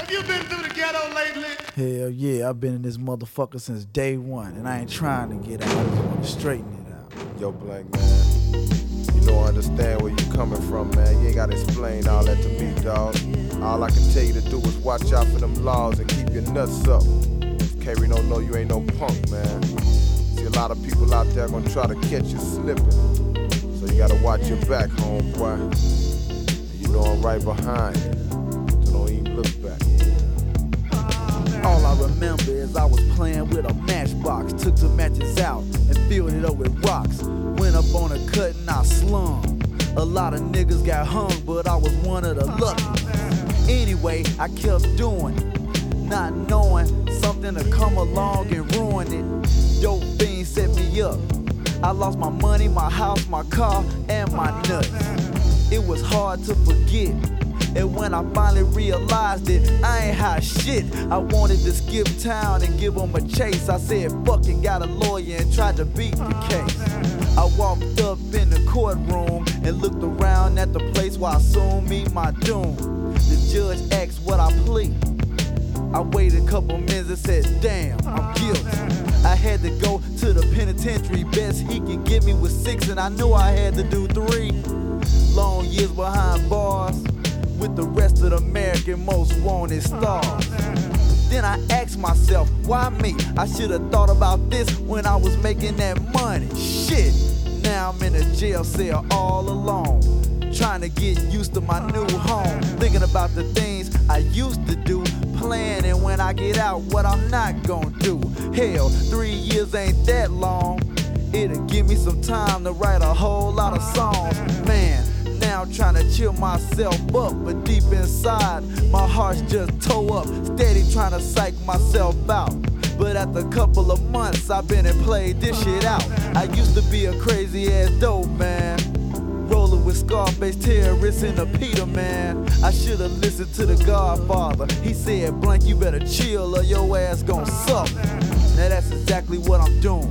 Have you been through the ghetto lately? Hell yeah, I've been in this motherfucker since day one, and I ain't trying to get out. I just want to straighten it out. Yo, Blank, man, you don't understand where you coming from, man. You ain't gotta explain all that to me, dawg. All I can tell you to do is watch out for them laws and keep your nuts up. K-Ri don't know you ain't no punk, man. See, a lot of people out there gonna try to catch you slipping. So you gotta watch your back, homeboy. And you know I'm right behind you, so don't even look back. All I remember is I was playing with a matchbox, took some matches out and filled it up with rocks. Went up on a cut and I slung. A lot of niggas got hung, but I was one of the lucky. Anyway, I kept doing it, not knowing something to come along and ruin it. Dope fiends set me up. I lost my money, my house, my car, and my nuts. It was hard to forget. And when I finally realized it, I ain't hot shit. I wanted to skip town and give them a chase. I said, fuck it, got a lawyer and tried to beat the case. I walked up in the courtroom and looked around at the place where I soon meet my doom. The judge asked what I plead. I waited a couple minutes and said, damn, I'm guilty. I had to go to the penitentiary. Best he could give me was 6, and I knew I had to do 3. Long years behind bars with the rest of the American most wanted stars. Then I asked myself, why me? I should have thought about this when I was making that money. Shit, now I'm in a jail cell all alone, trying to get used to my new home, thinking about the things I used to do, planning when I get out what I'm not gonna do. Hell, 3 years ain't that long. It'll give me some time to write a whole lot of songs. Man, now I'm trying to chill myself up, but deep inside, my heart's just toe up, steady trying to psych myself out. But after a couple of months, I've been and played this shit out. I used to be a crazy ass dope man, rolling with Scarface terrorists in the Peter, man. I should've listened to the Godfather. He said, Blank, you better chill or your ass gon' suck. Now that's exactly what I'm doing.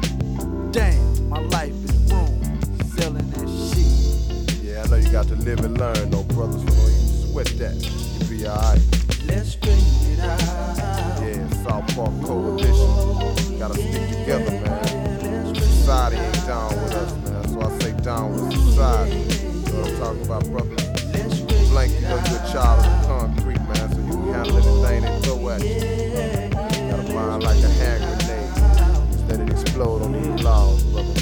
Damn, my life is ruined, selling that shit. Yeah, I know you got to live and learn, no brother, so don't even sweat that. You'll be alright. Let's straighten it out. Yeah, South Park Coalition. Gotta stick together, man. Society ain't down with us, man. So I say down with society. You know what I'm talking about, brother? Blank, you know you're a child of the concrete, man, so you can handle anything they throw at you. Got a mind like a hand grenade. Just let it explode on these laws, brother.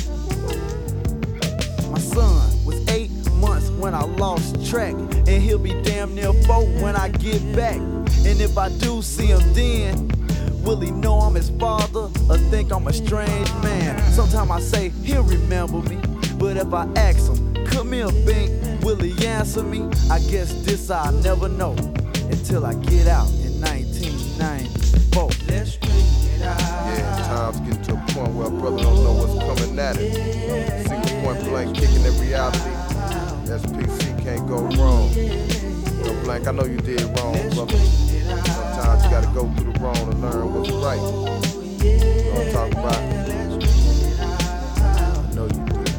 My son was 8 months when I lost track, and he'll be damn near 4 when I get back. And if I do see him then, will he know I'm his father or think I'm a strange man? Sometimes I say he'll remember me, but if I ask him, come here, Bink, will he answer me? I guess this I'll never know until I get out in 1994. Let's straighten it out. Yeah, time's getting to a point where a brother don't know what's coming at it. Single point blank kicking in reality. SPC can't go wrong. Yo, Blank, I know you did wrong, brother. Sometimes you gotta go through the wrong to learn what's right. You know what I'm talking about? I know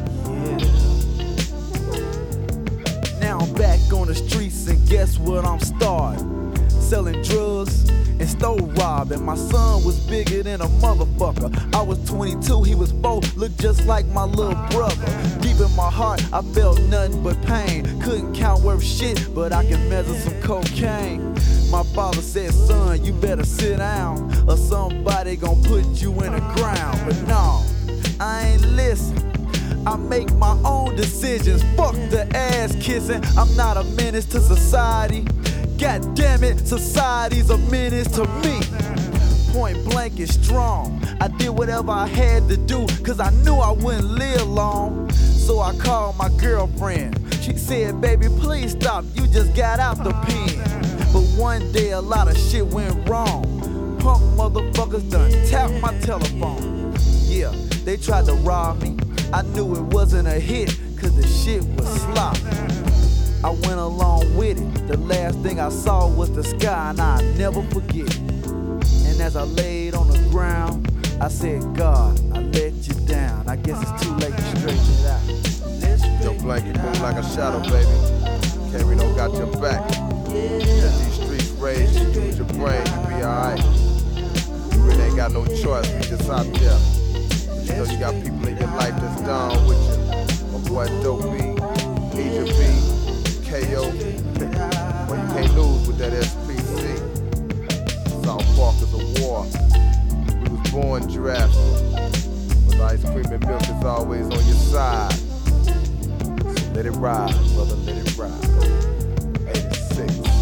you do. Now I'm back on the streets, and guess what I'm starting? Selling drugs and store robbing. My son was bigger than a motherfucker. I was 22, he was 4, looked just like my little brother. Deep in my heart, I felt nothing but pain. Couldn't count worth shit, but I can measure some cocaine. My father said, son, you better sit down, or somebody gon' put you in the ground. But no, I ain't listen. I make my own decisions. Fuck the ass kissing. I'm not a menace to society. God damn it, society's a menace to me. Point blank is strong. I did whatever I had to do, cause I knew I wouldn't live long. So I called my girlfriend. She said, baby, please stop, you just got out the pen. But one day a lot of shit went wrong. Punk motherfuckers done tapped my telephone. Yeah, they tried to rob me. I knew it wasn't a hit, cause the shit was sloppy. I went along with it. The last thing I saw was the sky, and I'll never forget it. And as I laid on the ground, I said, God, I let you down. I guess it's too late to straighten it out. Yo, Blank, you move like a shadow, baby. K-Ri don't got your back. Let these streets raised you, use your brain, you be alright. You really ain't got no choice, we just out there. You know you got people in your life that's down with you. My boy Dope B, Asia B, KO. Well, you can't lose with that SPC. South Park is a war. We was born drafted. But ice cream and milk is always on your side. So let it ride, brother, let it ride. 86.